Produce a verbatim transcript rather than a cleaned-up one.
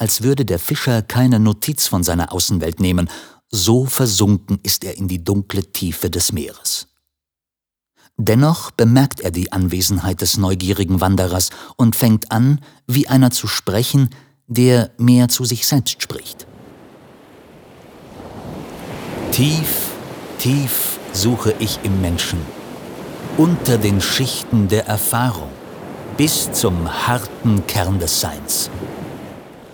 als würde der Fischer keine Notiz von seiner Außenwelt nehmen, so versunken ist er in die dunkle Tiefe des Meeres. Dennoch bemerkt er die Anwesenheit des neugierigen Wanderers und fängt an, wie einer zu sprechen, der mehr zu sich selbst spricht. Tief, tief suche ich im Menschen, unter den Schichten der Erfahrung, bis zum harten Kern des Seins.